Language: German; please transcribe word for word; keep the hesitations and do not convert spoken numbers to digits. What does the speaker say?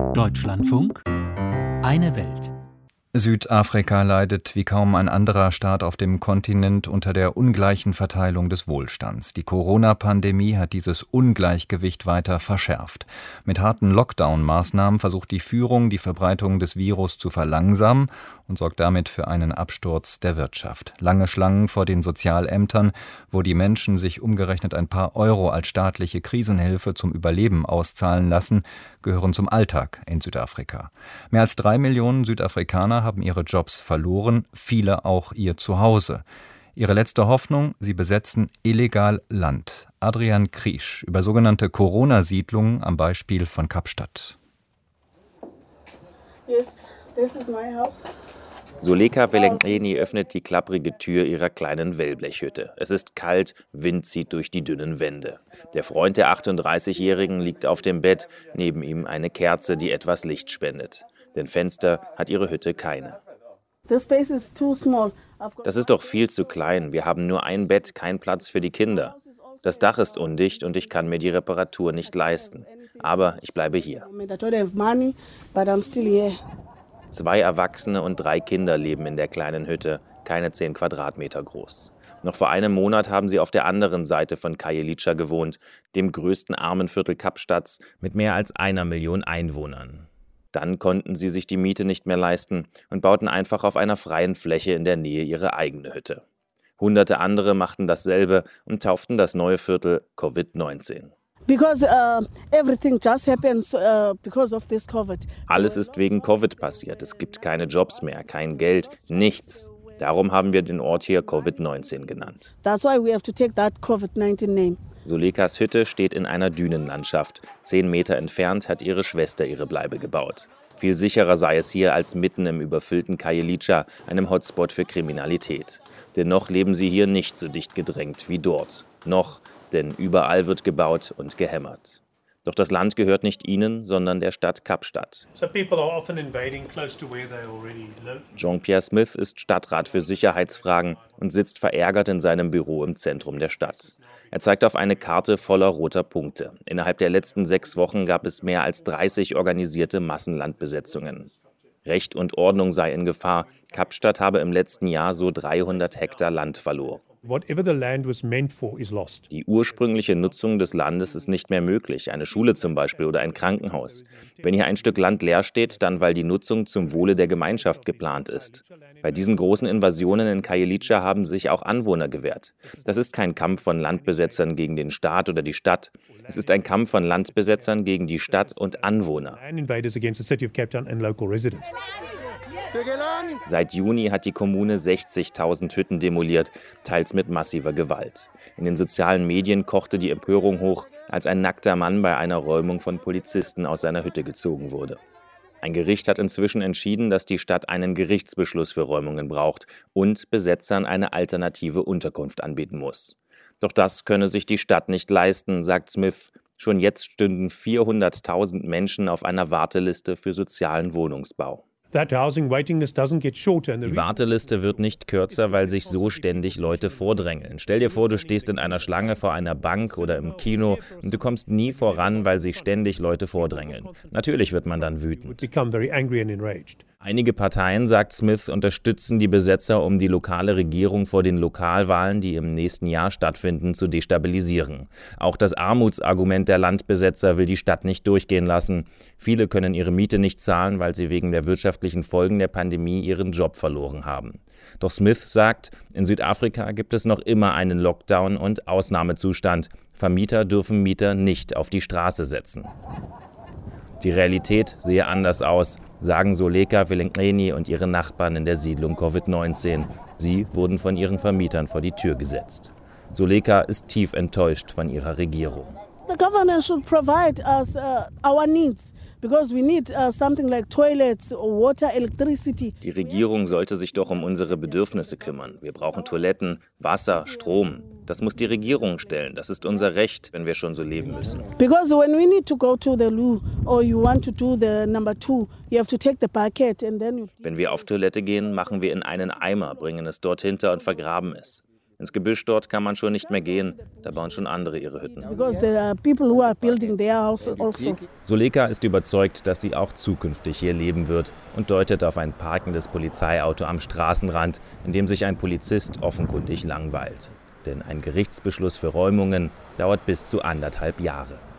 Deutschlandfunk, eine Welt. Südafrika leidet wie kaum ein anderer Staat auf dem Kontinent unter der ungleichen Verteilung des Wohlstands. Die Corona-Pandemie hat dieses Ungleichgewicht weiter verschärft. Mit harten Lockdown-Maßnahmen versucht die Führung, die Verbreitung des Virus zu verlangsamen und sorgt damit für einen Absturz der Wirtschaft. Lange Schlangen vor den Sozialämtern, wo die Menschen sich umgerechnet ein paar Euro als staatliche Krisenhilfe zum Überleben auszahlen lassen, gehören zum Alltag in Südafrika. Mehr als drei Millionen Südafrikaner haben ihre Jobs verloren, viele auch ihr Zuhause. Ihre letzte Hoffnung, sie besetzen illegal Land. Adrian Kriesch über sogenannte Corona-Siedlungen am Beispiel von Kapstadt. Yes, this is my house. Zuleka Wellengreni öffnet die klapprige Tür ihrer kleinen Wellblechhütte. Es ist kalt, Wind zieht durch die dünnen Wände. Der Freund der achtunddreißigjährigen liegt auf dem Bett, neben ihm eine Kerze, die etwas Licht spendet. Denn Fenster hat ihre Hütte keine. The space is too small. Das ist doch viel zu klein. Wir haben nur ein Bett, kein Platz für die Kinder. Das Dach ist undicht und ich kann mir die Reparatur nicht leisten. Aber ich bleibe hier. I don't have money, but I'm still here. Zwei Erwachsene und drei Kinder leben in der kleinen Hütte, keine zehn Quadratmeter groß. Noch vor einem Monat haben sie auf der anderen Seite von Khayelitsha gewohnt, dem größten Armenviertel Kapstadts mit mehr als einer Million Einwohnern. Dann konnten sie sich die Miete nicht mehr leisten und bauten einfach auf einer freien Fläche in der Nähe ihre eigene Hütte. Hunderte andere machten dasselbe und tauften das neue Viertel Covid neunzehn. Because uh, everything just happens uh, because of this COVID. Alles ist wegen Covid passiert. Es gibt keine Jobs mehr, kein Geld, nichts. Darum haben wir den Ort hier Covid neunzehn genannt. That's why we have to take that COVID nineteen name. Zulekas Hütte steht in einer Dünenlandschaft. Zehn Meter entfernt hat ihre Schwester ihre Bleibe gebaut. Viel sicherer sei es hier als mitten im überfüllten Khayelitsha, einem Hotspot für Kriminalität. Denn noch leben sie hier nicht so dicht gedrängt wie dort. Noch, denn überall wird gebaut und gehämmert. Doch das Land gehört nicht ihnen, sondern der Stadt Kapstadt. Jean-Pierre Smith ist Stadtrat für Sicherheitsfragen und sitzt verärgert in seinem Büro im Zentrum der Stadt. Er zeigt auf eine Karte voller roter Punkte. Innerhalb der letzten sechs Wochen gab es mehr als dreißig organisierte Massenlandbesetzungen. Recht und Ordnung sei in Gefahr. Kapstadt habe im letzten Jahr so dreihundert Hektar Land verloren. Die ursprüngliche Nutzung des Landes ist nicht mehr möglich, eine Schule zum Beispiel oder ein Krankenhaus. Wenn hier ein Stück Land leer steht, dann weil die Nutzung zum Wohle der Gemeinschaft geplant ist. Bei diesen großen Invasionen in Khayelitsha haben sich auch Anwohner gewehrt. Das ist kein Kampf von Landbesetzern gegen den Staat oder die Stadt. Es ist ein Kampf von Landbesetzern gegen die Stadt und Anwohner. Seit Juni hat die Kommune sechzigtausend Hütten demoliert, teils mit massiver Gewalt. In den sozialen Medien kochte die Empörung hoch, als ein nackter Mann bei einer Räumung von Polizisten aus seiner Hütte gezogen wurde. Ein Gericht hat inzwischen entschieden, dass die Stadt einen Gerichtsbeschluss für Räumungen braucht und Besetzern eine alternative Unterkunft anbieten muss. Doch das könne sich die Stadt nicht leisten, sagt Smith. Schon jetzt stünden vierhunderttausend Menschen auf einer Warteliste für sozialen Wohnungsbau. Die Warteliste wird nicht kürzer, weil sich so ständig Leute vordrängeln. Stell dir vor, du stehst in einer Schlange vor einer Bank oder im Kino und du kommst nie voran, weil sich ständig Leute vordrängeln. Natürlich wird man dann wütend. Einige Parteien, sagt Smith, unterstützen die Besetzer, um die lokale Regierung vor den Lokalwahlen, die im nächsten Jahr stattfinden, zu destabilisieren. Auch das Armutsargument der Landbesetzer will die Stadt nicht durchgehen lassen. Viele können ihre Miete nicht zahlen, weil sie wegen der wirtschaftlichen Folgen der Pandemie ihren Job verloren haben. Doch Smith sagt, in Südafrika gibt es noch immer einen Lockdown und Ausnahmezustand. Vermieter dürfen Mieter nicht auf die Straße setzen. Die Realität sehe anders aus, sagen Zuleka Wellengreni und ihre Nachbarn in der Siedlung Covid neunzehn. Sie wurden von ihren Vermietern vor die Tür gesetzt. Zuleka ist tief enttäuscht von ihrer Regierung. The government should provide us uh, our needs. Because we need uh, something like toilets, water, electricity. Die Regierung sollte sich doch um unsere Bedürfnisse kümmern. Wir brauchen Toiletten, Wasser, Strom. Das muss die Regierung stellen. Das ist unser Recht, wenn wir schon so leben müssen. Because when we need to go to the loo or you want to do the number two, you have to take the bucket and then you... Wenn wir auf Toilette gehen, machen wir in einen Eimer, bringen es dort hinter und vergraben es. Ins Gebüsch dort kann man schon nicht mehr gehen, da bauen schon andere ihre Hütten. Suleka ist überzeugt, dass sie auch zukünftig hier leben wird und deutet auf ein parkendes Polizeiauto am Straßenrand, in dem sich ein Polizist offenkundig langweilt. Denn ein Gerichtsbeschluss für Räumungen dauert bis zu anderthalb Jahre.